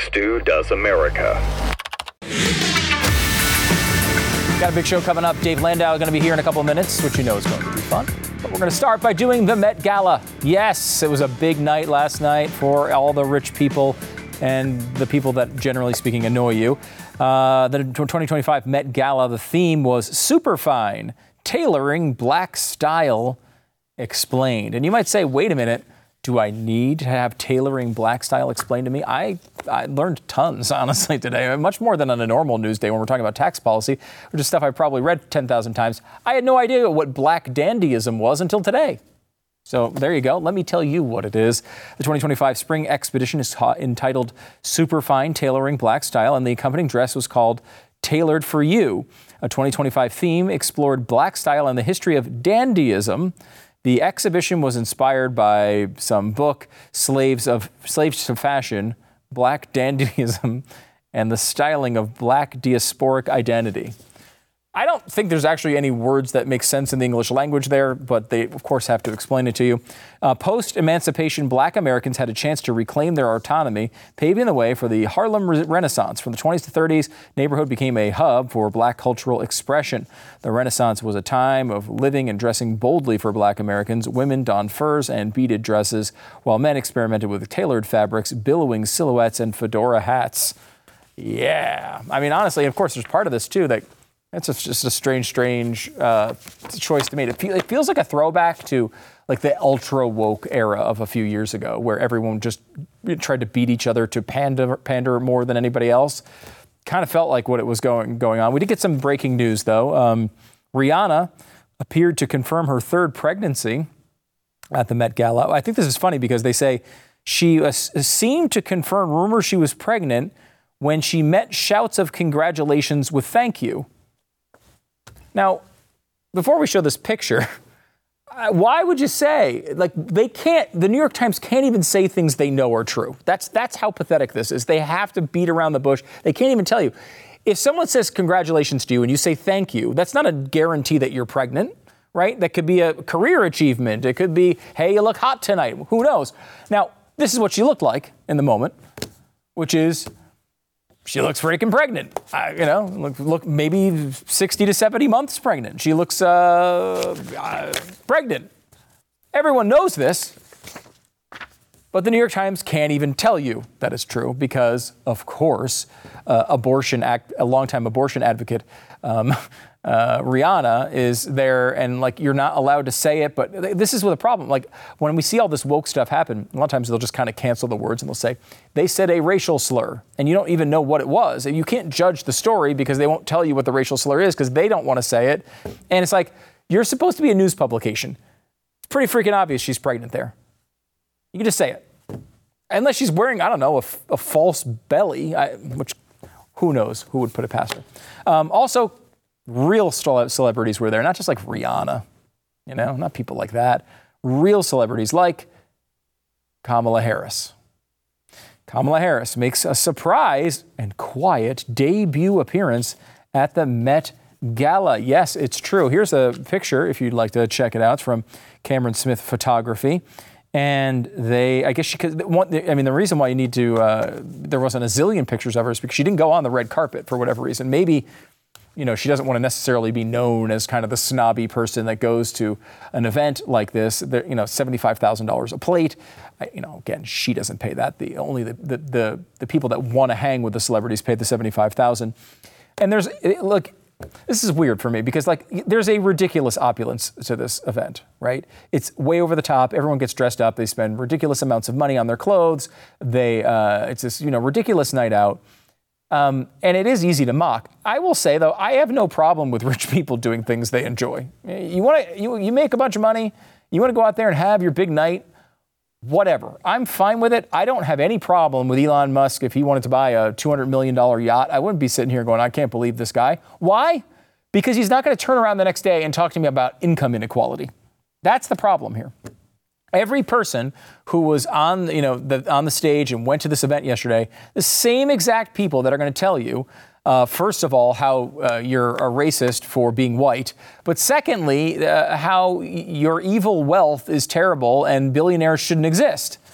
Stu Does America. Got a big show coming up. Dave Landau is going to be here in a couple of minutes, which you know is going to be fun. But we're going to start by doing the Met Gala. Yes, it was a big night last night for all the rich people and the people that, generally speaking, annoy you. The 2025 Met Gala, the theme was Superfine, Tailoring Black Style Explained. And you might say, wait a minute, do I need to have tailoring black style explained to me? I learned tons, honestly, today, much more than on a normal news day when we're talking about tax policy, which is stuff I've probably read 10,000 times. I had no idea what black dandyism was until today. So there you go. Let me tell you what it is. The 2025 Spring Expedition is entitled Superfine, Tailoring Black Style, and the accompanying dress was called Tailored for You. A 2025 theme explored black style and the history of dandyism. The exhibition was inspired by some book, Slaves to Fashion, Black Dandyism, and the Styling of Black Diasporic Identity. I don't think there's actually any words that make sense in the English language there, but they, of course, have to explain it to you. Post-emancipation, Black Americans had a chance to reclaim their autonomy, paving the way for the Harlem Renaissance. From the 20s to 30s, neighborhood became a hub for Black cultural expression. The Renaissance was a time of living and dressing boldly for Black Americans. Women donned furs and beaded dresses, while men experimented with tailored fabrics, billowing silhouettes, and fedora hats. Yeah. I mean, honestly, of course, there's part of this, too, that it's just a strange choice to make. It feels like a throwback to like the ultra woke era of a few years ago, where everyone just tried to beat each other to pander more than anybody else. Kind of felt like what it was going on. We did get some breaking news though. Rihanna appeared to confirm her third pregnancy at the Met Gala. I think this is funny because they say she seemed to confirm rumors she was pregnant when she met shouts of congratulations with thank you. Now, before we show this picture, why would you say, like, the New York Times can't even say things they know are true. That's how pathetic this is. They have to beat around the bush. They can't even tell you. If someone says congratulations to you and you say thank you, that's not a guarantee that you're pregnant, right? That could be a career achievement. It could be, hey, you look hot tonight. Who knows? Now, this is what she looked like in the moment, which is, she looks freaking pregnant, look maybe 60 to 70 months pregnant. She looks pregnant. Everyone knows this, but the New York Times can't even tell you that is true because, of course, a longtime abortion advocate, Rihanna is there, and like you're not allowed to say it. But this is the problem. Like when we see all this woke stuff happen, a lot of times they'll just kind of cancel the words and they'll say they said a racial slur, and you don't even know what it was, and you can't judge the story because they won't tell you what the racial slur is because they don't want to say it. And it's like you're supposed to be a news publication. It's pretty freaking obvious she's pregnant there. You can just say it, unless she's wearing a false belly, which who knows who would put it past her. Also. Real celebrities were there, not just like Rihanna, not people like that. Real celebrities like Kamala Harris. Kamala Harris makes a surprise and quiet debut appearance at the Met Gala. Yes, it's true. Here's a picture if you'd like to check it out. It's from Cameron Smith Photography. And the reason why you need to, there wasn't a zillion pictures of her is because she didn't go on the red carpet for whatever reason. Maybe she doesn't want to necessarily be known as kind of the snobby person that goes to an event like this. $75,000 a plate. Again, she doesn't pay that. Only the people that want to hang with the celebrities pay the $75,000. And this is weird for me because there's a ridiculous opulence to this event, right? It's way over the top. Everyone gets dressed up. They spend ridiculous amounts of money on their clothes. It's this ridiculous night out. And it is easy to mock. I will say, though, I have no problem with rich people doing things they enjoy. You make a bunch of money. You want to go out there and have your big night. Whatever. I'm fine with it. I don't have any problem with Elon Musk if he wanted to buy a $200 million yacht. I wouldn't be sitting here going, I can't believe this guy. Why? Because he's not going to turn around the next day and talk to me about income inequality. That's the problem here. Every person who was on the stage and went to this event yesterday, the same exact people that are going to tell you, first of all, how you're a racist for being white, but secondly, how your evil wealth is terrible and billionaires shouldn't exist.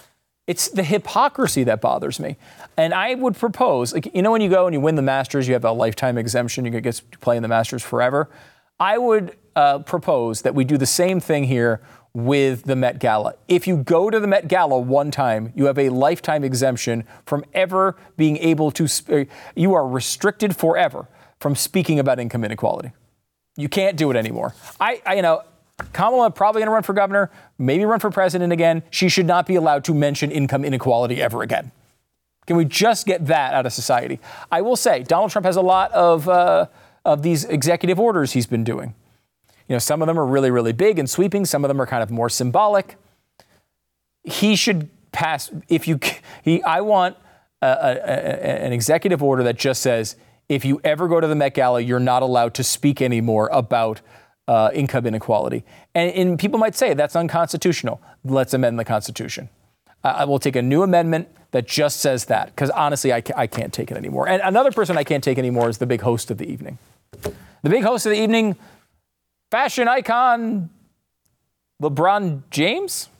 It's the hypocrisy that bothers me. And I would propose, like, you know, when you go and you win the Masters, you have a lifetime exemption. You get to play in the Masters forever. I would propose that we do the same thing here with the Met Gala. If you go to the Met Gala one time, you have a lifetime exemption from ever being able to, you are restricted forever from speaking about income inequality. You can't do it anymore. Kamala probably going to run for governor, maybe run for president again. She should not be allowed to mention income inequality ever again. Can we just get that out of society? I will say Donald Trump has a lot of these executive orders he's been doing. You know, some of them are really, really big and sweeping. Some of them are kind of more symbolic. He should pass. I want an executive order that just says, if you ever go to the Met Gala, you're not allowed to speak anymore about income inequality. And people might say that's unconstitutional. Let's amend the Constitution. I will take a new amendment that just says that, because honestly, I can't take it anymore. And another person I can't take anymore is the big host of the evening. The big host of the evening, fashion icon LeBron James?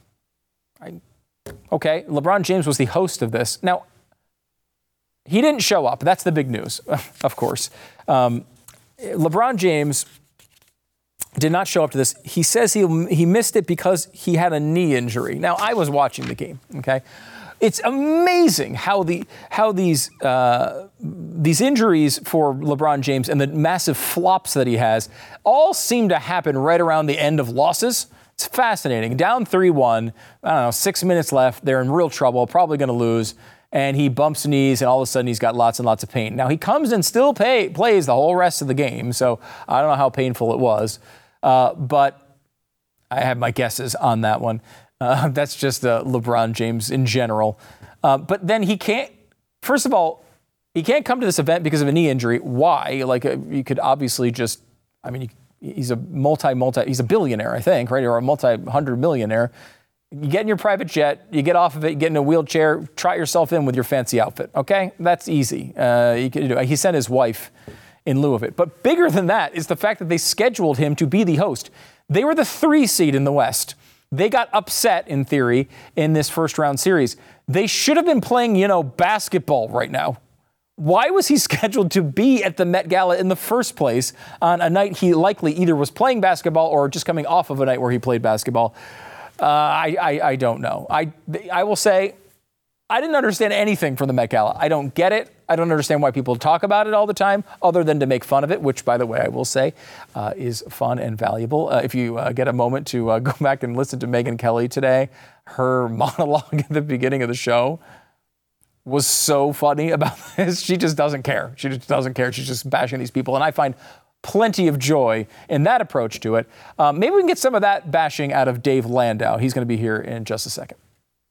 Okay, LeBron James was the host of this. Now, he didn't show up. That's the big news, of course. LeBron James did not show up to this. He says he missed it because he had a knee injury. Now, I was watching the game, okay? It's amazing how these injuries for LeBron James and the massive flops that he has all seem to happen right around the end of losses. It's fascinating. Down 3-1, 6 minutes left. They're in real trouble, probably going to lose. And he bumps knees, and all of a sudden he's got lots and lots of pain. Now, he comes and still plays the whole rest of the game, so I don't know how painful it was. But I have my guesses on that one. That's just LeBron James in general. But then he can't, first of all, he can't come to this event because of a knee injury. Why? You could obviously just, he's a he's a billionaire, I think, right? Or a multi-hundred millionaire. You get in your private jet, you get off of it, you get in a wheelchair, trot yourself in with your fancy outfit, okay? That's easy. You can do it. He sent his wife in lieu of it. But bigger than that is the fact that they scheduled him to be the host. They were the 3 seed in the West. They got upset, in theory, in this first round series. They should have been playing, basketball right now. Why was he scheduled to be at the Met Gala in the first place on a night he likely either was playing basketball or just coming off of a night where he played basketball? I don't know. I will say I didn't understand anything from the Met Gala. I don't get it. I don't understand why people talk about it all the time, other than to make fun of it, which, by the way, I will say is fun and valuable. If you get a moment to go back and listen to Megyn Kelly today, her monologue at the beginning of the show was so funny about this. She just doesn't care. She just doesn't care. She's just bashing these people. And I find plenty of joy in that approach to it. Maybe we can get some of that bashing out of Dave Landau. He's going to be here in just a second.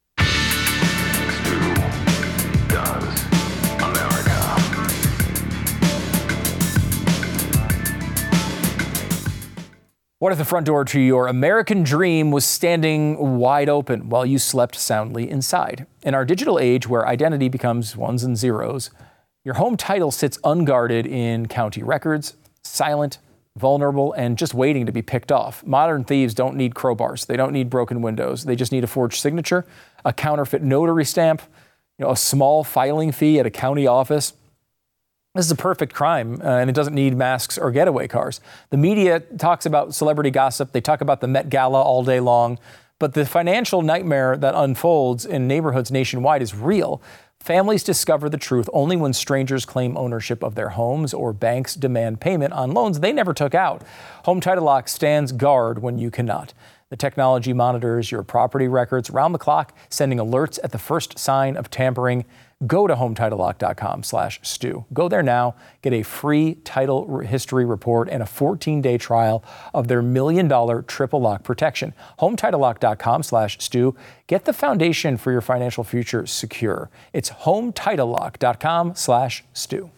What if the front door to your American dream was standing wide open while you slept soundly inside? In our digital age where identity becomes ones and zeros, your home title sits unguarded in county records, silent, vulnerable, and just waiting to be picked off. Modern thieves don't need crowbars. They don't need broken windows. They just need a forged signature, a counterfeit notary stamp, a small filing fee at a county office. This is a perfect crime, and it doesn't need masks or getaway cars. The media talks about celebrity gossip. They talk about the Met Gala all day long. But the financial nightmare that unfolds in neighborhoods nationwide is real. Families discover the truth only when strangers claim ownership of their homes or banks demand payment on loans they never took out. Home Title Lock stands guard when you cannot. The technology monitors your property records around the clock, sending alerts at the first sign of tampering. Go to HometitleLock.com/Stu. Go there now. Get a free title history report and a 14-day trial of their $1 million triple lock protection. HometitleLock.com/Stu. Get the foundation for your financial future secure. It's HometitleLock.com/Stu.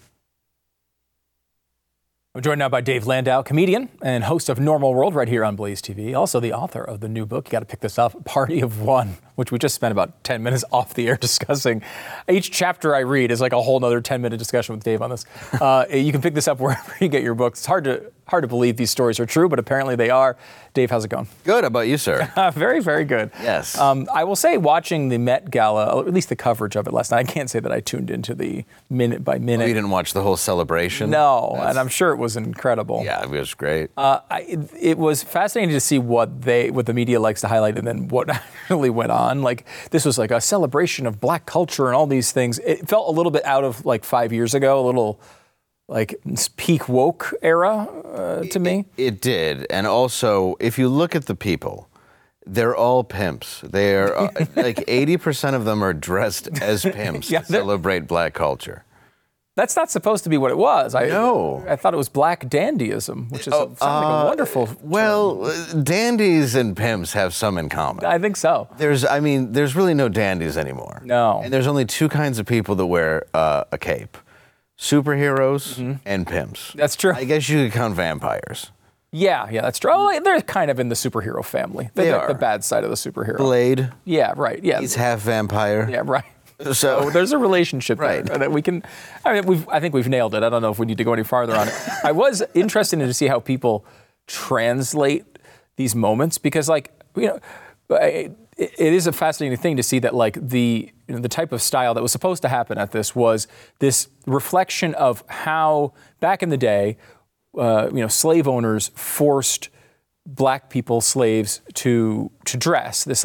I'm joined now by Dave Landau, comedian and host of Normal World right here on Blaze TV. Also the author of the new book, you got to pick this up, Party of One, which we just spent about 10 minutes off the air discussing. Each chapter I read is like a whole nother 10-minute discussion with Dave on this. You can pick this up wherever you get your books. It's hard Hard to believe these stories are true, but apparently they are. Dave, how's it going? Good. How about you, sir? Very, very good. Yes. I will say, watching the Met Gala, or at least the coverage of it last night, I can't say that I tuned into the minute by minute. Oh, you didn't watch the whole celebration? No, and I'm sure it was incredible. Yeah, it was great. It was fascinating to see what the media likes to highlight and then what actually went on. Like, this was like a celebration of black culture and all these things. It felt a little bit out of like 5 years ago, a little like peak woke era to me. It did. And also, if you look at the people, they're all pimps. They're like 80% of them are dressed as pimps to celebrate black culture. That's not supposed to be what it was. No. I thought it was black dandyism, which is sounds like a wonderful term. Well, dandies and pimps have some in common. I think so. There's really no dandies anymore. No. And there's only two kinds of people that wear a cape. Superheroes and pimps. That's true. I guess you could count vampires. Yeah, that's true. Oh, they're kind of in the superhero family. They're like the bad side of the superhero. Blade. Yeah, right. Yeah. He's half vampire. Yeah, right. So there's a relationship there that we can. I think we've nailed it. I don't know if we need to go any farther on it. I was interested to see how people translate these moments because, like, it is a fascinating thing to see that, like, the type of style that was supposed to happen at this was this reflection of how back in the day, slave owners forced black people, slaves, to dress this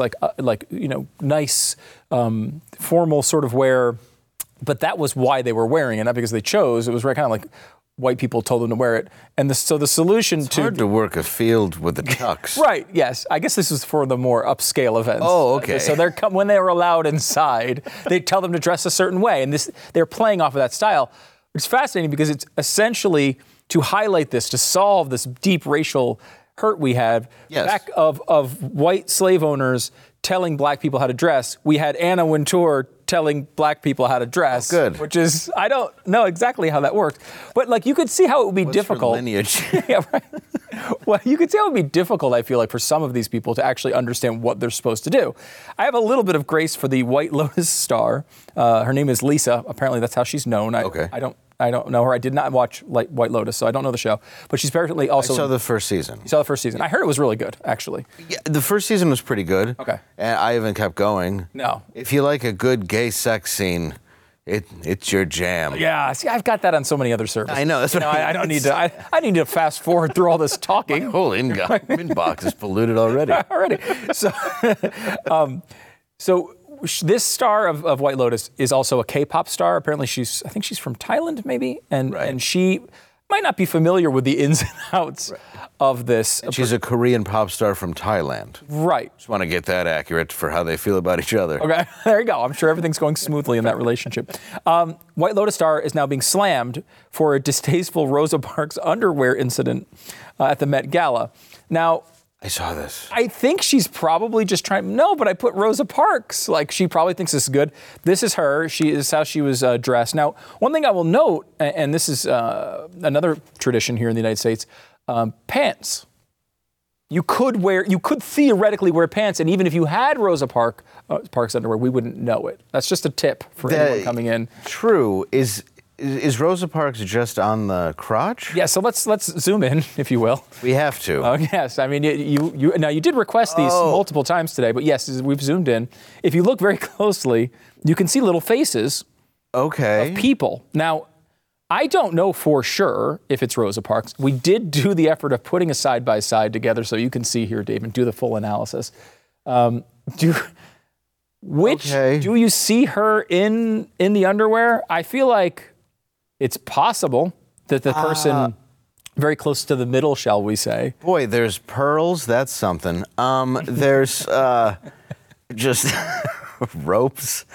nice formal sort of wear, but that was why they were wearing it, not because they chose. It was kind of like white people told them to wear it, and so the solution it's hard to work a field with the tux. Right. Yes. I guess this was for the more upscale events. Oh, okay. So when they were allowed inside, they tell them to dress a certain way, and they're playing off of that style. It's fascinating because it's essentially to highlight this, to solve this deep racial hurt we had back of white slave owners telling black people how to dress. We had Anna Wintour telling black people how to dress. Good. Which is, I don't know exactly how that worked, but like you could see how it would be difficult. Your lineage? Yeah, right. Well, you could see how it would be difficult, I feel like, for some of these people to actually understand what they're supposed to do. I have a little bit of grace for the White Lotus star. Her name is Lisa. Apparently that's how she's known. I don't know her. I did not watch White Lotus, so I don't know the show. But she's apparently also... I saw the first season. You saw the first season. I heard it was really good, actually. Yeah, the first season was pretty good. Okay. And I haven't kept going. No. If you like a good gay sex scene, it's your jam. Yeah. See, I've got that on so many other services. I know. That's what I don't need to... I need to fast forward through all this talking. My whole inbox is polluted already. So this star of White Lotus is also a K-pop star. Apparently I think she's from Thailand, maybe, and she might not be familiar with the ins and outs of this. And she's a Korean pop star from Thailand. Right. Just want to get that accurate for how they feel about each other. Okay, there you go. I'm sure everything's going smoothly in that relationship. White Lotus star is now being slammed for a distasteful Rosa Parks underwear incident at the Met Gala. Now, I saw this. I think she's probably just trying. No, but I put Rosa Parks. Like, she probably thinks this is good. This is her. She is how she was dressed. Now, one thing I will note, and this is another tradition here in the United States, pants. You could theoretically wear pants, and even if you had Rosa Parks underwear, we wouldn't know it. That's just a tip for anyone coming in. True. Is Rosa Parks just on the crotch? Yeah, so let's zoom in, if you will. We have to. Oh, yes. I mean, you did request these multiple times today, but yes, we've zoomed in. If you look very closely, you can see little faces of people. Now, I don't know for sure if it's Rosa Parks. We did do the effort of putting a side-by-side together so you can see here, Dave, and do the full analysis. Do you see her in the underwear? I feel like it's possible that the person very close to the middle, shall we say. Boy, there's pearls. That's something. There's just ropes.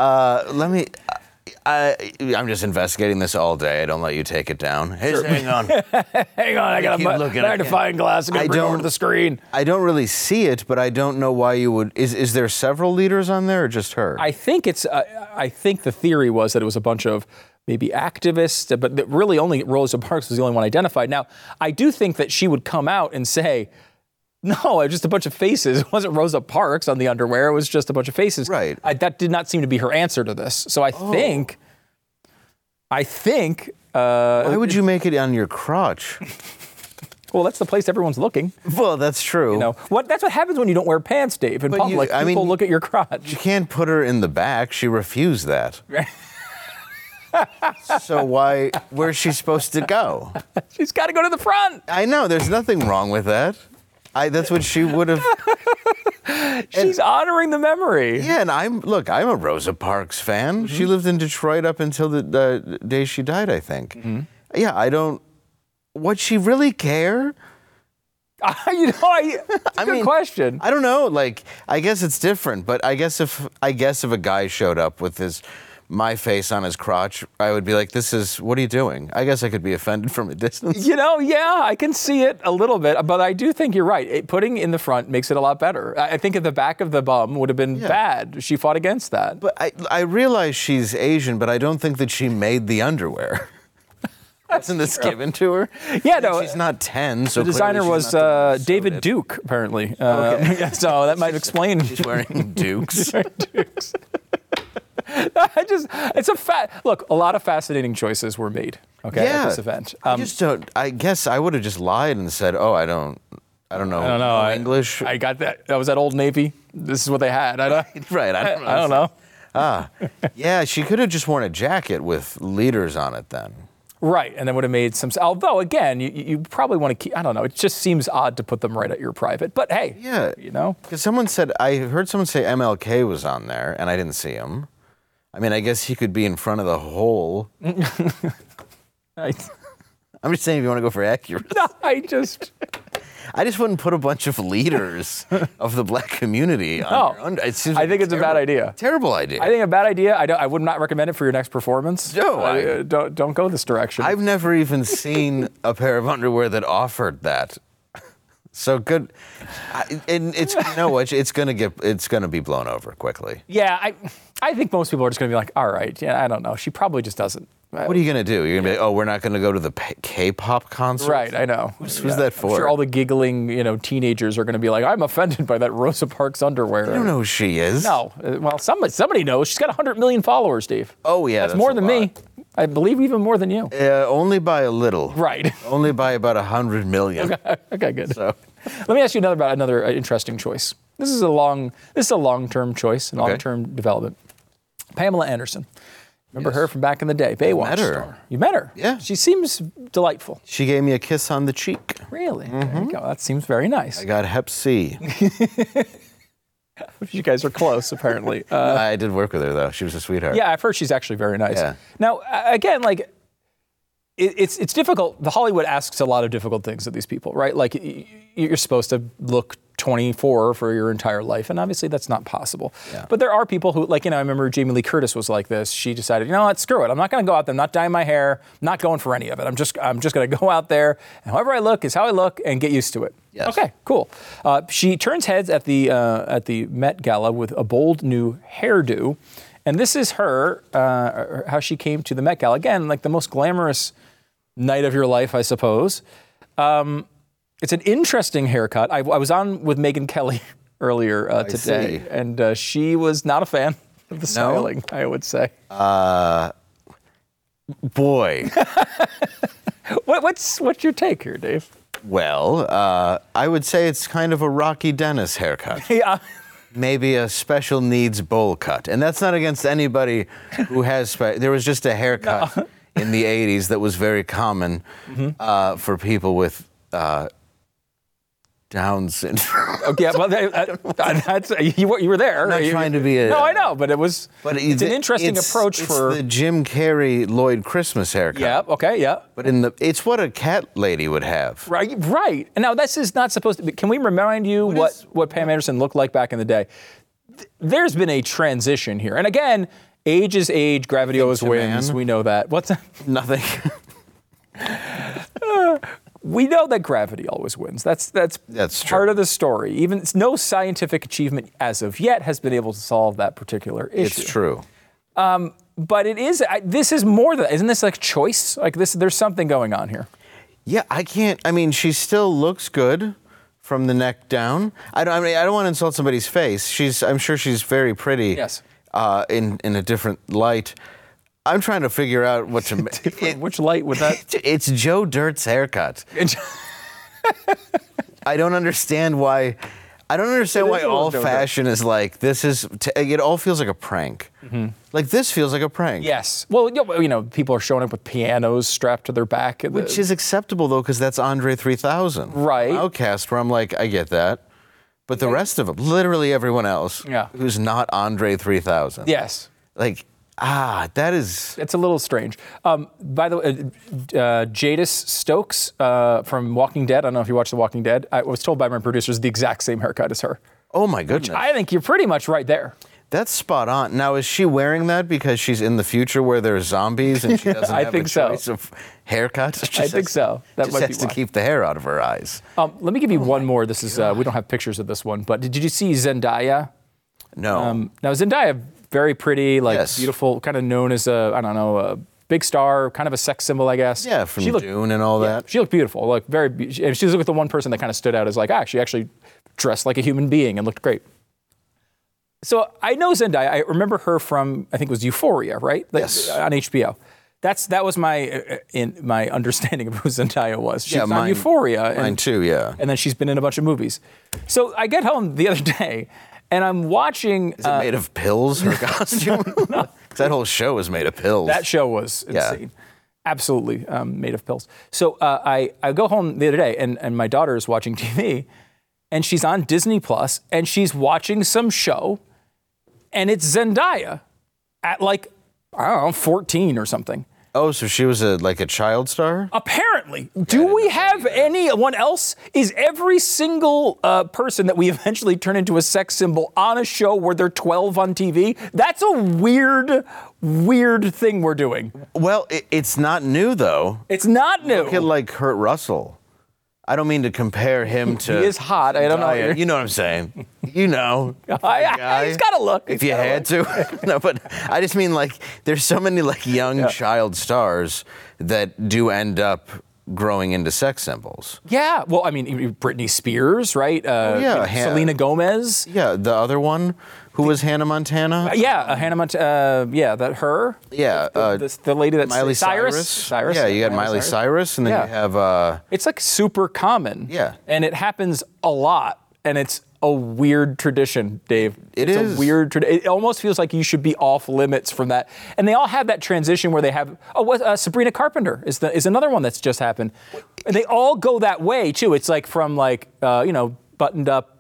I'm just investigating this all day. I don't let you take it down. Hey, sure. Hang on. Hang on. I got a magnifying glass. I'm going to bring it over to the screen. I don't really see it, but I don't know why you would. Is there several leaders on there or just her? I think the theory was that it was a bunch of maybe activists, but really only Rosa Parks was the only one identified. Now, I do think that she would come out and say, no, it was just a bunch of faces. It wasn't Rosa Parks on the underwear. It was just a bunch of faces. Right. That did not seem to be her answer to this. So I think. Why would you make it on your crotch? Well, that's the place everyone's looking. Well, that's true. That's what happens when you don't wear pants, Dave. In public, people look at your crotch. You can't put her in the back. She refused that. So where's she supposed to go? She's got to go to the front. I know. There's nothing wrong with that. That's what she would have. She's honoring the memory. Yeah, and I'm a Rosa Parks fan. Mm-hmm. She lived in Detroit up until the day she died, I think. Mm-hmm. Yeah, would she really care? Good question. I don't know. I guess it's different, but I guess if a guy showed up with my face on his crotch, I would be like, what are you doing? I guess I could be offended from a distance. Yeah, I can see it a little bit, but I do think you're right. Putting in the front makes it a lot better. I think at the back of the bum would have been bad. She fought against that. But I realize she's Asian, but I don't think that she made the underwear. Wasn't this given to her? Yeah, no. She's not 10, so the designer was David Duke, apparently. Okay. So that might explain. She's wearing Dukes. She's wearing Dukes. A lot of fascinating choices were made. At this event. I guess I would have just lied and said, I don't know English. I got that. That was at Old Navy. This is what they had. Right. I don't know. Yeah, she could have just worn a jacket with leaders on it then. Right, and that would have made some. Although, again, you probably want to keep. I don't know. It just seems odd to put them right at your private. But hey, because I heard someone say MLK was on there, and I didn't see him. I mean, I guess he could be in front of the hole. I'm just saying, if you want to go for accuracy. No, I just wouldn't put a bunch of leaders of the black community on your I think it's a bad idea. Terrible idea. I think a bad idea. I would not recommend it for your next performance. No, don't go this direction. I've never even seen a pair of underwear that offered that. So good, and it's it's gonna be blown over quickly. Yeah, I think most people are just gonna be like, all right, I don't know. She probably just doesn't. What are you going to do? You're going to be like, we're not going to go to the K-pop concert? Right, I know. Who's that for? I'm sure all the giggling, teenagers are going to be like, I'm offended by that Rosa Parks underwear. I don't know who she is. No. Well, somebody knows. She's got 100 million followers, Steve. Oh, yeah. That's more than me. I believe even more than you. Only by a little. Right. Only by about 100 million. Okay, good. So. Let me ask you about another interesting choice. This is a long-term choice, a long-term development. Pamela Anderson. Remember her from back in the day, Baywatch star. You met her? Yeah. She seems delightful. She gave me a kiss on the cheek. Really? Mm-hmm. There you go. That seems very nice. I got Hep C. You guys are close, apparently. I did work with her, though. She was a sweetheart. Yeah, I've heard she's actually very nice. Yeah. Now, again, it's difficult. The Hollywood asks a lot of difficult things of these people, right? Like, you're supposed to look 24 for your entire life, and obviously that's not possible. Yeah. But there are people who, I remember Jamie Lee Curtis was like this. She decided, what, screw it. I'm not going to go out there. I'm not dyeing my hair. I'm not going for any of it. I'm just going to go out there, and however I look is how I look, and get used to it. Yes. Okay, cool. She turns heads at the Met Gala with a bold new hairdo, and this is her how she came to the Met Gala. Again, the most glamorous night of your life, I suppose. It's an interesting haircut. I was on with Megyn Kelly earlier today, and she was not a fan of the styling, I would say. Boy. What's your take here, Dave? Well, I would say it's kind of a Rocky Dennis haircut. Yeah. Maybe a special needs bowl cut. And that's not against anybody who has... There was just a haircut in the 80s that was very common for people with... Down syndrome. Okay, well, that's you were there. I'm not trying to be a... No, I know, but it's an interesting approach for... It's the Jim Carrey Lloyd Christmas haircut. Yeah, okay, yeah. But it's what a cat lady would have. Right. And now this is not supposed to be... Can we remind you what Pam Anderson looked like back in the day? There's been a transition here. And again, age is age, gravity always wins. We know that. What's that? Nothing. We know that gravity always wins. That's part of the story. Even no scientific achievement as of yet has been able to solve that particular issue. It's true. But it is. This is more than. Isn't this like choice? Like this? There's something going on here. Yeah, I can't. I mean, she still looks good from the neck down. I don't want to insult somebody's face. I'm sure she's very pretty. Yes. In a different light. I'm trying to figure out what to... Which light would that... It's Joe Dirt's haircut. I don't understand why. I don't understand why all fashion is like this. It all feels like a prank. Mm-hmm. Like this feels like a prank. Yes. Well, people are showing up with pianos strapped to their back, which is acceptable though, because that's Andre 3000. Right. Outcast, where I'm like, I get that, but the rest of them, literally everyone else, who's not Andre 3000. Yes. Like. That is... It's a little strange. By the way, Jadis Stokes from Walking Dead, I don't know if you watched The Walking Dead, I was told by my producers the exact same haircut as her. Oh my goodness. Which I think you're pretty much right there. That's spot on. Now, is she wearing that because she's in the future where there's zombies and she doesn't have a choice of haircuts? I think so. That just has to keep the hair out of her eyes. Let me give you one more. This is we don't have pictures of this one, but did you see Zendaya? No. Now, Zendaya... very pretty, beautiful, kind of known as a big star, kind of a sex symbol, I guess. Yeah, from Dune and all that. She looked beautiful, she was the one person that kind of stood out as she actually dressed like a human being and looked great. So I know Zendaya. I remember her from, I think it was Euphoria, right? Yes. On HBO. That was my understanding of who Zendaya was. She was on Euphoria. Mine too, yeah. And then she's been in a bunch of movies. So I get home the other day, and I'm watching... Is it made of pills, her costume? No. That whole show was made of pills. That show was insane. Absolutely made of pills. So I go home the other day, and my daughter is watching TV, and she's on Disney Plus, and she's watching some show, and it's Zendaya at 14 or something. Oh, so she was a child star? Apparently. Do we have anyone else? Is every single person that we eventually turn into a sex symbol on a show where they're 12 on TV? That's a weird thing we're doing. Well, it's not new, though. It's not new. Look at, Kurt Russell. I don't mean to compare him to... He is hot. I don't know. You know what I'm saying. You know. He's got to look. If you had to. No, but I just mean, there's so many, young child stars that do end up growing into sex symbols. Yeah. Well, I mean, Britney Spears, right? Selena Gomez. Yeah, the other one. Who was Hannah Montana? Hannah Montana. Her. Yeah. The lady that's Miley Cyrus. Yeah, you got Miley Cyrus, and then you have... It's super common. Yeah. And it happens a lot, and it's a weird tradition, Dave. It's a weird tradition. It almost feels like you should be off limits from that. And they all have that transition where they have... Sabrina Carpenter is another one that's just happened. And they all go that way, too. It's from buttoned up,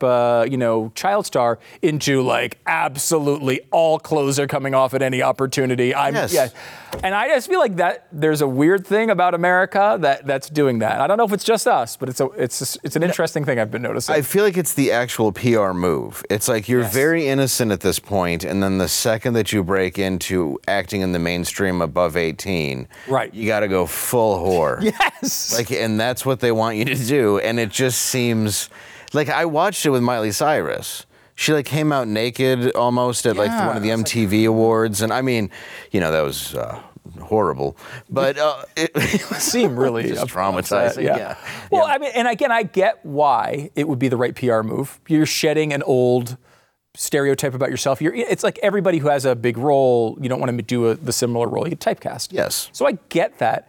child star into absolutely all clothes are coming off at any opportunity. Yes. And I just feel like that there's a weird thing about America that's doing that. I don't know if it's just us, but it's an interesting thing I've been noticing. I feel like it's the actual PR move. It's you're very innocent at this point, and then the second that you break into acting in the mainstream above 18, right, you got to go full whore. Yes. And that's what they want you to do, and it just seems... I watched it with Miley Cyrus. She came out naked almost at one of the MTV Awards, and I mean, that was horrible, but it seemed really just traumatizing. Yeah. Well, I mean, and again, I get why it would be the right PR move. You're shedding an old stereotype about yourself. It's like everybody who has a big role, you don't want to do the similar role. You get typecast. Yes. So I get that.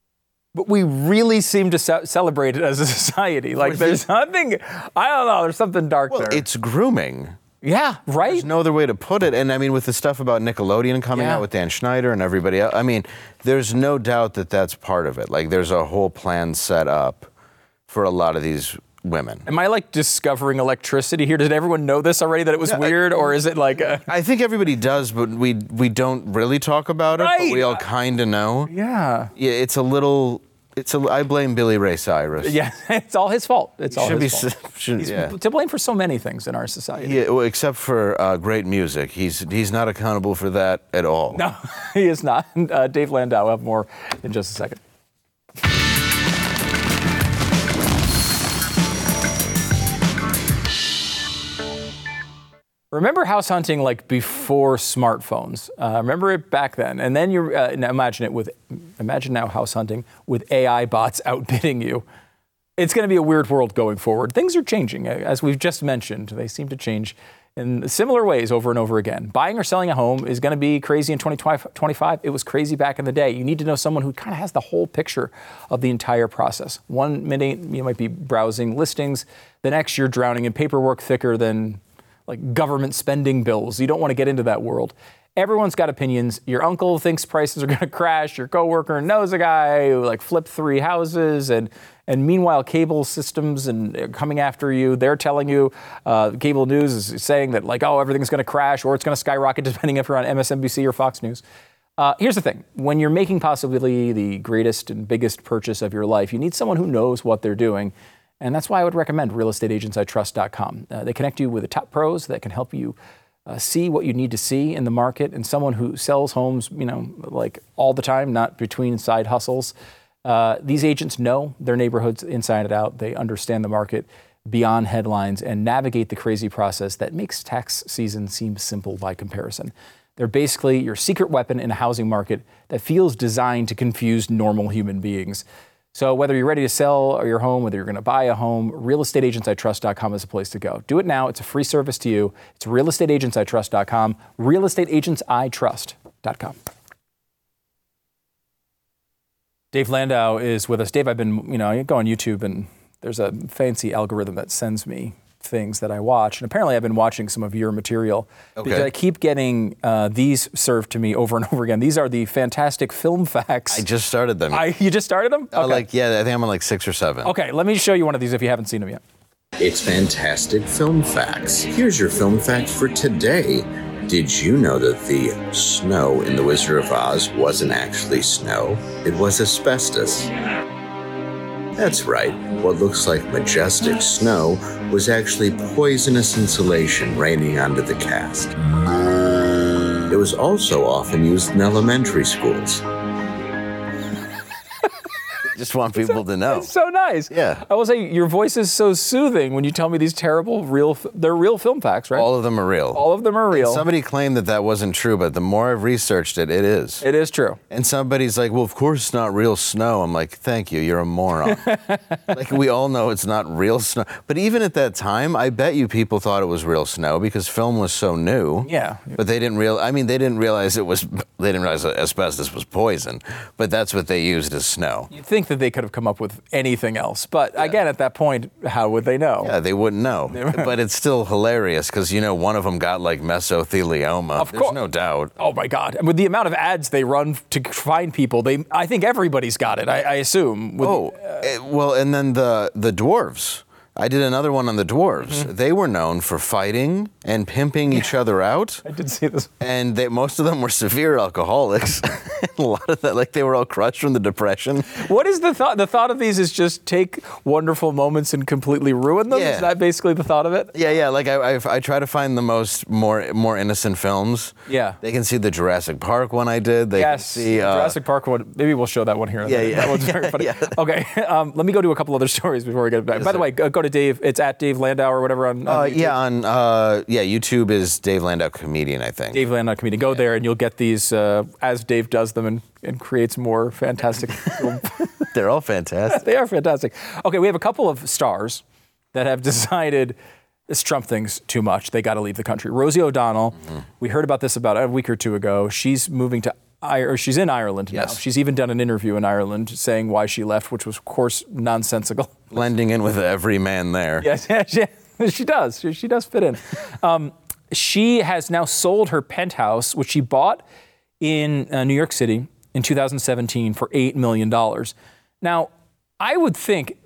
But we really seem to celebrate it as a society. There's nothing, I don't know, there's something dark there. It's grooming. Yeah, right? There's no other way to put it. And I mean, with the stuff about Nickelodeon coming out with Dan Schneider and everybody else, I mean, there's no doubt that that's part of it. There's a whole plan set up for a lot of these women. Am I discovering electricity here? Did everyone know this already, that it was weird? Or is it I think everybody does, but we don't really talk about it, but we all kind of know. Yeah. Yeah, it's a little... I blame Billy Ray Cyrus. Yeah, it's all his fault. It's all his fault. He's to blame for so many things in our society. Yeah, well, except for great music. He's not accountable for that at all. No, he is not. Dave Landau will have more in just a second. Remember house hunting before smartphones? Remember it back then, and then you imagine now house hunting with AI bots outbidding you. It's going to be a weird world going forward. Things are changing, as we've just mentioned. They seem to change in similar ways over and over again. Buying or selling a home is going to be crazy in 2025. It was crazy back in the day. You need to know someone who kind of has the whole picture of the entire process. 1 minute you might be browsing listings. The next you're drowning in paperwork thicker than like government spending bills. You don't want to get into that world. Everyone's got opinions. Your uncle thinks prices are going to crash. Your coworker knows a guy who like flipped 3 houses, and meanwhile cable systems and coming after you. They're telling you, cable news is saying that like, oh, everything's going to crash or it's going to skyrocket depending if you're on MSNBC or Fox News. Here's the thing. When you're making possibly the greatest and biggest purchase of your life, you need someone who knows what they're doing. And that's why I would recommend realestateagentsitrust.com. They connect you with the top pros that can help you see what you need to see in the market, and someone who sells homes, like all the time, not between side hustles. These agents know their neighborhoods inside and out. They understand the market beyond headlines and navigate the crazy process that makes tax season seem simple by comparison. They're basically your secret weapon in a housing market that feels designed to confuse normal human beings. So whether you're ready to sell your home, whether you're going to buy a home, realestateagentsitrust.com is the place to go. Do it now. It's a free service to you. It's realestateagentsitrust.com, realestateagentsitrust.com. Dave Landau is with us. Dave, I've been, I go on YouTube and there's a fancy algorithm that sends me things that I watch. And apparently I've been watching some of your material because I keep getting these served to me over and over again. These are the fantastic film facts. I just started them. You just started them? Okay. I think I'm on like 6 or 7. Okay, let me show you one of these if you haven't seen them yet. It's fantastic film facts. Here's your film fact for today. Did you know that the snow in The Wizard of Oz wasn't actually snow? It was asbestos. That's right. What looks like majestic snow was actually poisonous insulation raining onto the cast. It was also often used in elementary schools. Just want people to know. It's so nice. Yeah. I will say your voice is so soothing when you tell me these terrible they're real film facts, right? All of them are real. All of them are real. And somebody claimed that wasn't true, but the more I've researched it, it is. It is true. And somebody's like, well, of course it's not real snow. I'm like, thank you, you're a moron. Like, we all know it's not real snow. But even at that time, I bet you people thought it was real snow because film was so new. Yeah. But they didn't realize that asbestos was poison. But that's what they used as snow. You'd think that they could have come up with anything else. But again, at that point, how would they know? Yeah, they wouldn't know. But it's still hilarious because, one of them got like mesothelioma. Of course. There's no doubt. Oh, my God. And with the amount of ads they run to find people, I think everybody's got it, I assume. And then the dwarves. I did another one on the dwarves. Mm-hmm. They were known for fighting and pimping each other out. I did see this. And most of them were severe alcoholics. A lot of that, they were all crushed from the Depression. What is the thought? The thought of these is just take wonderful moments and completely ruin them? Yeah. Is that basically the thought of it? Yeah. I try to find the more innocent films. Yeah. They can see the Jurassic Park one I did. They can see Jurassic Park one. Maybe we'll show that one here. Yeah. That one's very funny. Yeah. Okay. Let me go to a couple other stories before we get back. By the way, go to Dave. It's at Dave Landau or whatever on YouTube. YouTube is Dave Landau Comedian, I think. Dave Landau Comedian. Go there and you'll get these as Dave does them and creates more fantastic. They're all fantastic. They are fantastic. Okay, we have a couple of stars that have decided this Trump thing's too much. They got to leave the country. Rosie O'Donnell, we heard about this about a week or two ago. She's moving to she's in Ireland now. Yes. She's even done an interview in Ireland saying why she left, which was, of course, nonsensical. Blending in with every man there. Yes, she does. She does fit in. She has now sold her penthouse, which she bought in New York City in 2017 for $8 million. Now, I would think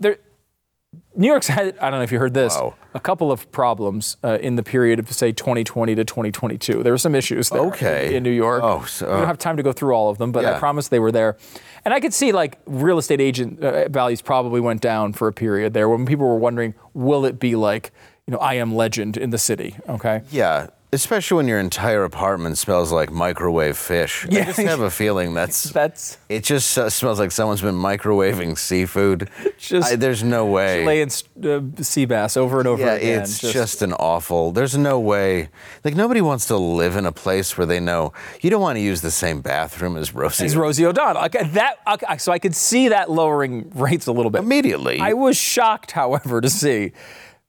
New York's had, I don't know if you heard this, a couple of problems in the period of, say, 2020 to 2022. There were some issues there in New York. We don't have time to go through all of them, but I promise they were there. And I could see, real estate agent values probably went down for a period there when people were wondering, will it be like, I Am Legend in the city, okay? Yeah. Especially when your entire apartment smells like microwave fish. Yeah. I just have a feeling it just smells like someone's been microwaving seafood. There's no way. Chilean sea bass over and over again. Yeah, it's just an awful, there's no way. Nobody wants to live in a place where they know you don't want to use the same bathroom as Rosie. O'Donnell. So I could see that lowering rates a little bit. Immediately. I was shocked, however, to see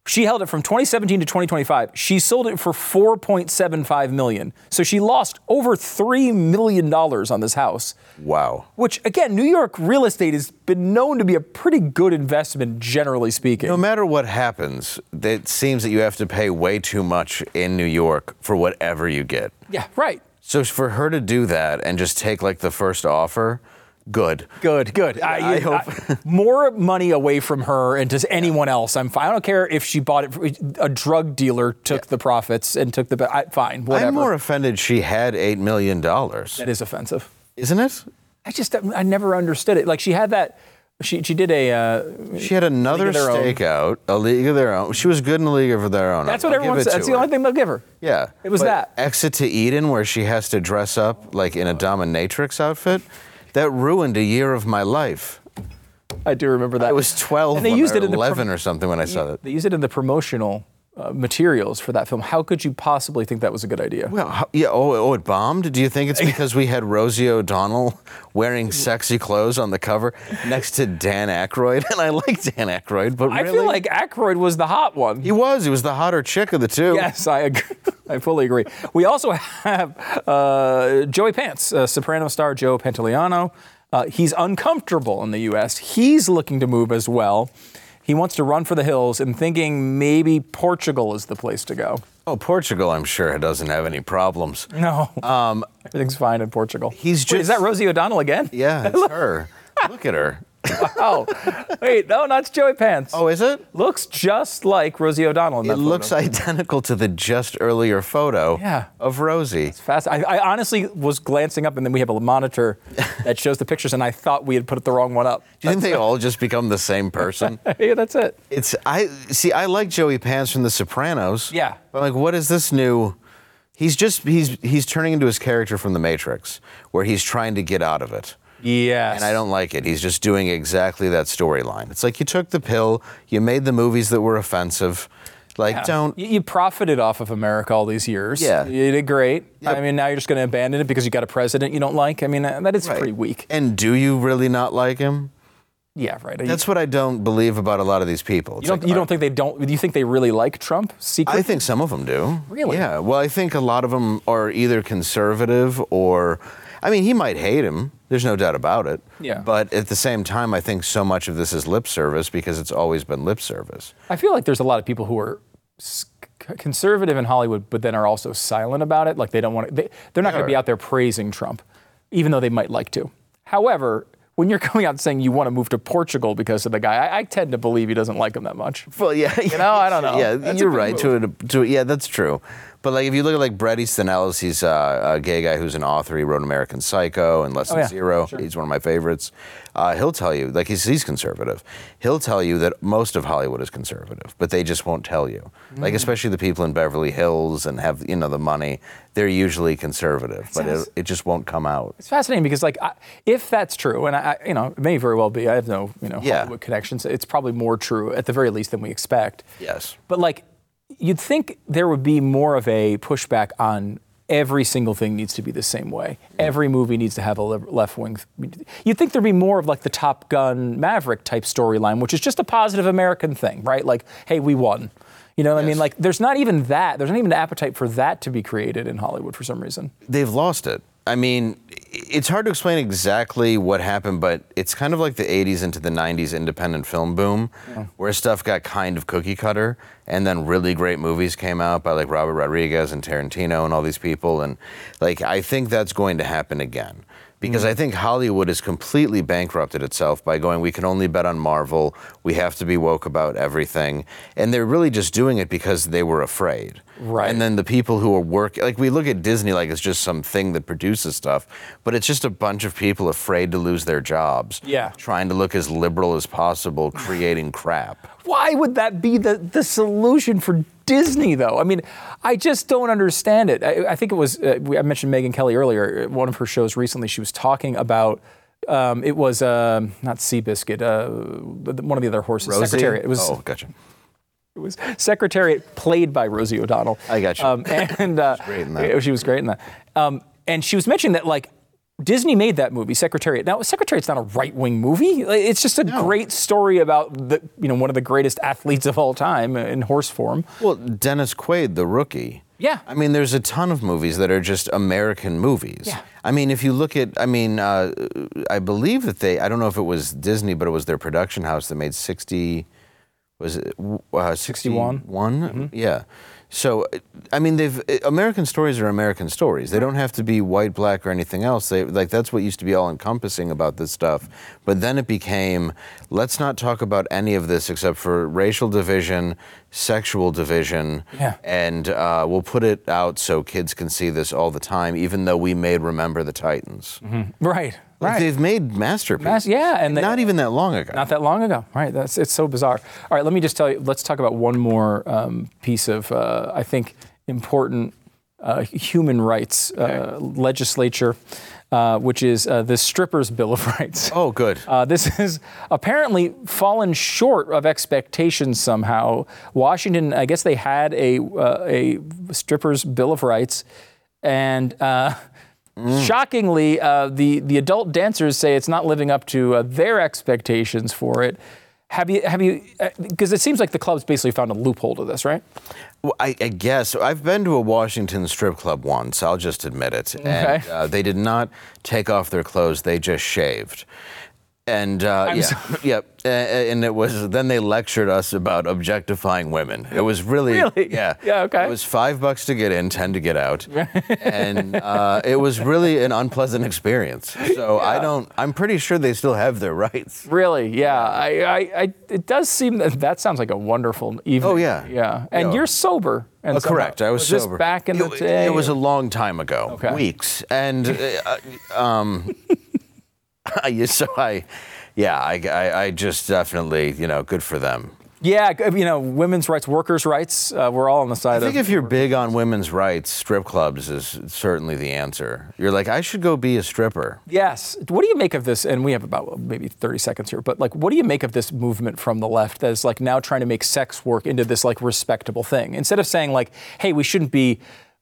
She held it from 2017 to 2025. She sold it for $4.75 million. So she lost over $3 million on this house. Wow. Which, again, New York real estate has been known to be a pretty good investment, generally speaking. No matter what happens, it seems that you have to pay way too much in New York for whatever you get. Yeah, right. So for her to do that and just take like the first offer, good. Good. I hope. More money away from her and to anyone else. I'm fine. I don't care if she bought it. A drug dealer took the profits and took the. Fine, whatever. I'm more offended she had $8 million. That is offensive. Isn't it? I never understood it. Like she had that. She did a. She had another stakeout, A League of Their Own. She was good in A League of Their Own. That's what everyone said. That's the only thing they'll give her. Yeah. It was that. Exit to Eden, where she has to dress up like in a dominatrix outfit. That ruined a year of my life. I do remember that. I was 12 and they used it in 11 or something when I saw that. They used it in the promotional materials for that film. How could you possibly think that was a good idea? Well, yeah. Oh, it bombed? Do you think it's because we had Rosie O'Donnell wearing sexy clothes on the cover next to Dan Aykroyd? And I like Dan Aykroyd, but I feel like Aykroyd was the hot one. He was the hotter chick of the two. Yes, I agree. I fully agree. We also have Joey Pants, Soprano star Joe Pantoliano. He's uncomfortable in the U.S. He's looking to move as well. He wants to run for the hills and thinking maybe Portugal is the place to go. Oh, Portugal, I'm sure, doesn't have any problems. No. Everything's fine in Portugal. He's just. Wait, is that Rosie O'Donnell again? Yeah, it's her. Look at her. Wow. Wait, no, that's Joey Pants. Oh, is it? Looks just like Rosie O'Donnell in that photo. It looks identical to the just earlier photo of Rosie. It's fast. I honestly was glancing up, and then we have a monitor that shows the pictures, and I thought we had put the wrong one up. Do you think they all just become the same person? Yeah, that's it. I like Joey Pants from The Sopranos. Yeah. But like, what is this new? He's turning into his character from The Matrix, where he's trying to get out of it. Yes. And I don't like it. He's just doing exactly that storyline. It's like you took the pill, you made the movies that were offensive. Like, don't. You profited off of America all these years. Yeah. You did great. Yep. I mean, now you're just going to abandon it because you got a president you don't like. I mean, that is pretty weak. And do you really not like him? Yeah, right. That's what I don't believe about a lot of these people. You don't think they don't? Do you think they really like Trump secretly? I think some of them do. Really? Yeah. Well, I think a lot of them are either conservative or. I mean, he might hate him. There's no doubt about it. Yeah. But at the same time, I think so much of this is lip service because it's always been lip service. I feel like there's a lot of people who are conservative in Hollywood, but then are also silent about it. Like they don't want to. They're not going to be out there praising Trump, even though they might like to. However, when you're coming out saying you want to move to Portugal because of the guy, I tend to believe he doesn't like him that much. Well, yeah. I don't know. Yeah, That's you're right. Yeah, that's true. But like, if you look at like Bret Easton Ellis, he's a gay guy who's an author. He wrote American Psycho and Less Than Zero. Sure. He's one of my favorites. He'll tell you, like he's conservative. He'll tell you that most of Hollywood is conservative, but they just won't tell you. Like especially the people in Beverly Hills and have the money, they're usually conservative, but it just won't come out. It's fascinating because like if that's true, and it may very well be. I have no Hollywood connections. It's probably more true at the very least than we expect. Yes. But like. You'd think there would be more of a pushback on every single thing needs to be the same way. Every movie needs to have a left wing. You'd think there'd be more of like the Top Gun Maverick type storyline, which is just a positive American thing, right? Like, hey, we won. You know what I mean? Like, there's not even that. There's not even an appetite for that to be created in Hollywood for some reason. They've lost it. I mean, it's hard to explain exactly what happened, but it's kind of like the 80s into the 90s independent film boom, where stuff got kind of cookie cutter, and then really great movies came out by like Robert Rodriguez and Tarantino and all these people. And like, I think that's going to happen again. Because I think Hollywood has completely bankrupted itself by going, we can only bet on Marvel, we have to be woke about everything. And they're really just doing it because they were afraid. Right. And then the people who are working, like we look at Disney like it's just some thing that produces stuff, but it's just a bunch of people afraid to lose their jobs. Yeah. Trying to look as liberal as possible, creating crap. Why would that be the solution for Disney, though? I mean, I just don't understand it. I think it was, I mentioned Megyn Kelly earlier, one of her shows recently, she was talking about, it was not Seabiscuit, one of the other horses, Rosie? Secretariat. It was, oh, gotcha. It was Secretariat played by Rosie O'Donnell. I got you. And she was great in that. She was great in that. And she was mentioning that, like, Disney made that movie, Secretariat. Now, Secretariat's not a right-wing movie. It's just a great story about one of the greatest athletes of all time in horse form. Well, Dennis Quaid, the rookie. Yeah. I mean, there's a ton of movies that are just American movies. Yeah. I mean, if you look at, I believe that I don't know if it was Disney, but it was their production house that made 61? Mm-hmm. Yeah. So, I mean, American stories are American stories. They don't have to be white, black, or anything else. That's what used to be all-encompassing about this stuff. But then it became, let's not talk about any of this except for racial division, sexual division, and we'll put it out so kids can see this all the time, even though we made Remember the Titans. Mm-hmm. Right. Like they've made masterpieces. And not even that long ago. Not that long ago, right? It's so bizarre. All right, let me just tell you. Let's talk about one more piece of, I think, important human rights legislature, which is the Strippers' Bill of Rights. Oh, good. This has apparently fallen short of expectations somehow. Washington, I guess they had a Strippers' Bill of Rights, and. Shockingly, the adult dancers say it's not living up to their expectations for it. Have you? Because it seems like the club's basically found a loophole to this, right? Well, I guess. I've been to a Washington strip club once, I'll just admit it. Okay. And they did not take off their clothes, they just shaved. And and it was, then they lectured us about objectifying women. It was really, yeah, okay. It was $5 to get in, 10 to get out. And it was really an unpleasant experience. So I'm pretty sure they still have their rights. Really? Yeah. It does seem that sounds like a wonderful evening. Oh, yeah. Yeah. And you're sober. And correct. I was sober. This back in the day? It was a long time ago. Okay. Weeks. And I just definitely, good for them. Yeah, women's rights, workers' rights, we're all on the side of... I think if you're big on women's rights, strip clubs is certainly the answer. You're like, I should go be a stripper. Yes. What do you make of this? And we have about maybe 30 seconds here, but what do you make of this movement from the left that is now trying to make sex work into this respectable thing? Instead of saying hey, we shouldn't be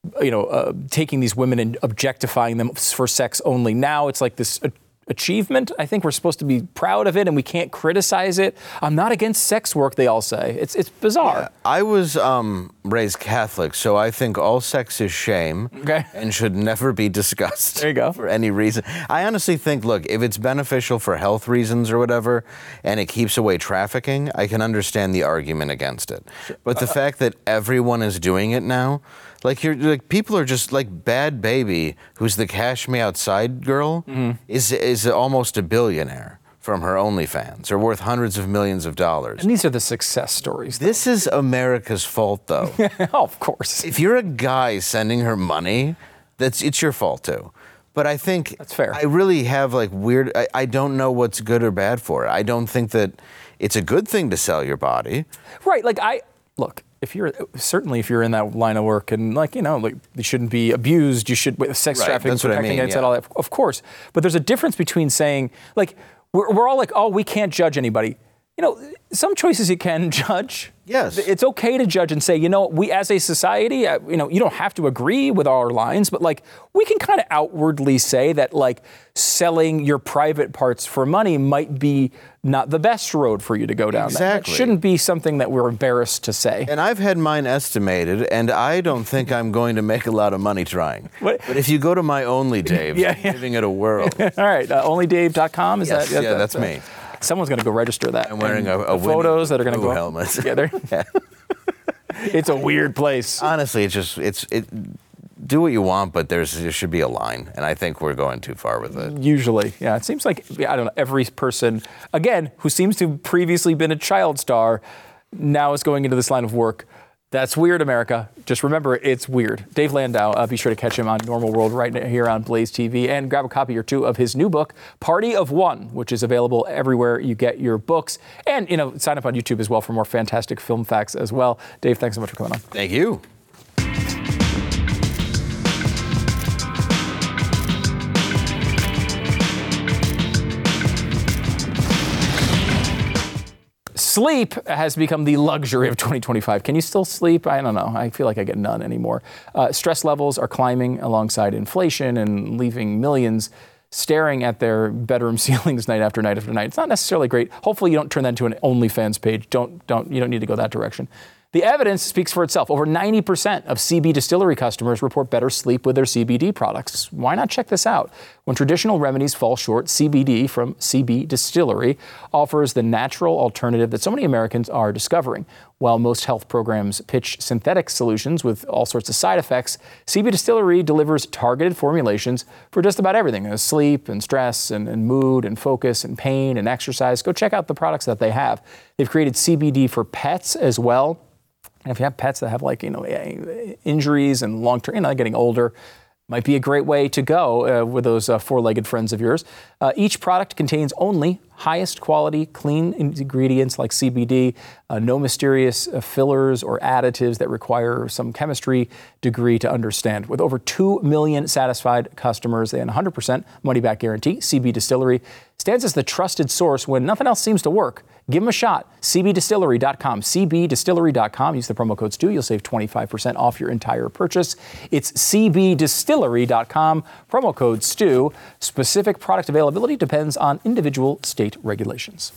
taking these women and objectifying them for sex only. Now it's this achievement. I think we're supposed to be proud of it and we can't criticize it. I'm not against sex work, they all say. It's bizarre. Yeah. I was raised Catholic, so I think all sex is shame and should never be discussed. There you go. For any reason. I honestly think, look, if it's beneficial for health reasons or whatever, and it keeps away trafficking, I can understand the argument against it. But the fact that everyone is doing it now, people are just Bad Baby, who's the Cash Me Outside girl, is almost a billionaire from her OnlyFans, are worth hundreds of millions of dollars. And these are the success stories. This is America's fault, though. Oh, of course. If you're a guy sending her money, it's your fault too. But I think that's fair. I really have weird. I don't know what's good or bad for it. I don't think that it's a good thing to sell your body. Right. Look. If you're in that line of work and you shouldn't be abused, you should sex trafficking, that's what I mean, all that, of course. But there's a difference between saying we're all oh, we can't judge anybody. Some choices you can judge. Yes. It's okay to judge and say, we as a society, you don't have to agree with our lines, but we can kind of outwardly say that selling your private parts for money might be not the best road for you to go down. Exactly. That shouldn't be something that we're embarrassed to say. And I've had mine estimated, and I don't think I'm going to make a lot of money trying. But if you go to my Only Dave, giving it a whirl. All right, onlydave.com, yes, that's me. Someone's going to go register that. I'm wearing a photos that are going to go helmet. Yeah, it's a weird place. Honestly, it's do what you want, but there should be a line, and I think we're going too far with it. Usually, yeah. It seems like every person, again, who seems to have previously been a child star, now is going into this line of work. That's weird, America. Just remember, it's weird. Dave Landau, be sure to catch him on Normal World right here on Blaze TV, and grab a copy or two of his new book, Party of One, which is available everywhere you get your books. And, sign up on YouTube as well for more fantastic film facts as well. Dave, thanks so much for coming on. Thank you. Sleep has become the luxury of 2025. Can you still sleep? I don't know. I feel like I get none anymore. Stress levels are climbing alongside inflation and leaving millions staring at their bedroom ceilings night after night after night. It's not necessarily great. Hopefully you don't turn that into an OnlyFans page. You don't need to go that direction. The evidence speaks for itself. Over 90% of CB Distillery customers report better sleep with their CBD products. Why not check this out? When traditional remedies fall short, CBD from CB Distillery offers the natural alternative that so many Americans are discovering. While most health programs pitch synthetic solutions with all sorts of side effects, CB Distillery delivers targeted formulations for just about everything: sleep and stress and mood and focus and pain and exercise. Go check out the products that they have. They've created CBD for pets as well. And if you have pets that have injuries and long-term, getting older, might be a great way to go with those four-legged friends of yours. Each product contains only highest quality, clean ingredients like CBD, no mysterious fillers or additives that require some chemistry degree to understand. With over 2 million satisfied customers and 100% money-back guarantee, CB Distillery stands as the trusted source when nothing else seems to work. Give them a shot. CBDistillery.com. CBDistillery.com. Use the promo code STU. You'll save 25% off your entire purchase. It's CBDistillery.com. Promo code STU. Specific product availability depends on individual state regulations.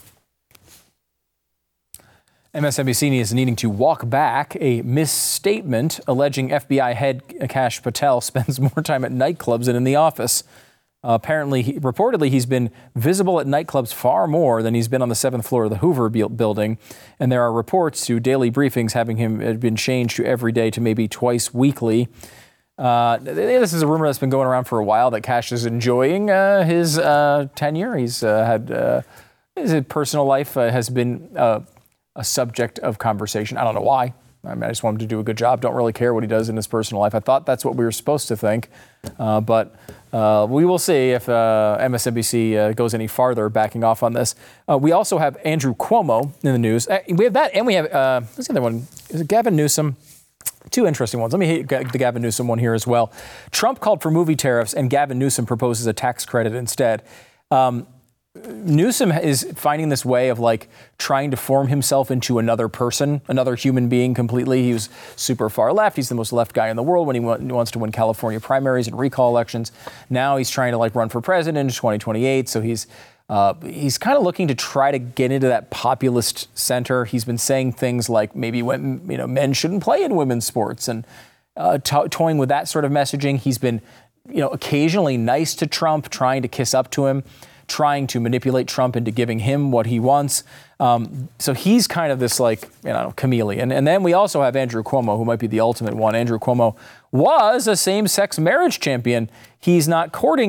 MSNBC is needing to walk back a misstatement alleging FBI head Kash Patel spends more time at nightclubs than in the office. Reportedly, he's been visible at nightclubs far more than he's been on the 7th floor of the Hoover building. And there are reports to daily briefings having him been changed to every day to maybe twice weekly. This is a rumor that's been going around for a while that Kash is enjoying his tenure. He's had his personal life has been a subject of conversation. I don't know why. I just want him to do a good job. Don't really care what he does in his personal life. I thought that's what we were supposed to think. But we will see if MSNBC goes any farther backing off on this. We also have Andrew Cuomo in the news. We have that, and we have, what's the other one? Is it Gavin Newsom? Two interesting ones. Let me hit the Gavin Newsom one here as well. Trump called for movie tariffs, and Gavin Newsom proposes a tax credit instead. Newsom is finding this way of trying to form himself into another person, another human being completely. He was super far left. He's the most left guy in the world when he wants to win California primaries and recall elections. Now he's trying to run for president in 2028. So he's kind of looking to try to get into that populist center. He's been saying things like maybe men shouldn't play in women's sports and toying with that sort of messaging. He's been occasionally nice to Trump, trying to kiss up to him, trying to manipulate Trump into giving him what he wants. So he's kind of this chameleon. And then we also have Andrew Cuomo, who might be the ultimate one. Andrew Cuomo was a same-sex marriage champion. He's not courting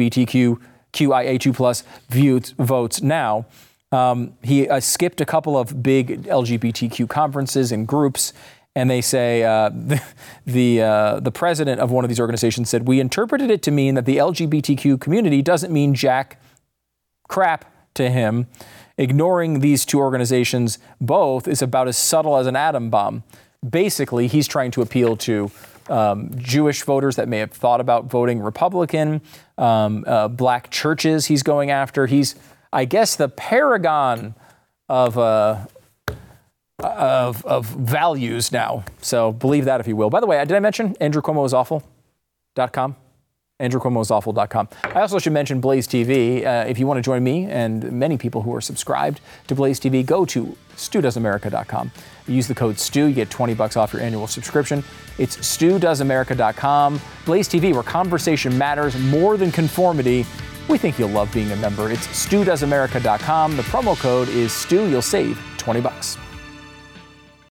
LGBTQIA2+ votes now. He skipped a couple of big LGBTQ conferences and groups. And they say the president of one of these organizations said, "We interpreted it to mean that the LGBTQ community doesn't mean jack crap to him. Ignoring these two organizations both is about as subtle as an atom bomb." Basically, he's trying to appeal to Jewish voters that may have thought about voting Republican, black churches he's going after. He's, I guess, the paragon of values now. So believe that if you will. By the way, did I mention AndrewCuomoIsAwful.com? AndrewCuomoIsAwful.com. I also should mention Blaze TV. If you want to join me and many people who are subscribed to Blaze TV, go to StuDoesAmerica.com. Use the code STU. You get $20 off your annual subscription. It's StuDoesAmerica.com. Blaze TV, where conversation matters more than conformity. We think you'll love being a member. It's StuDoesAmerica.com. The promo code is STU. You'll save $20.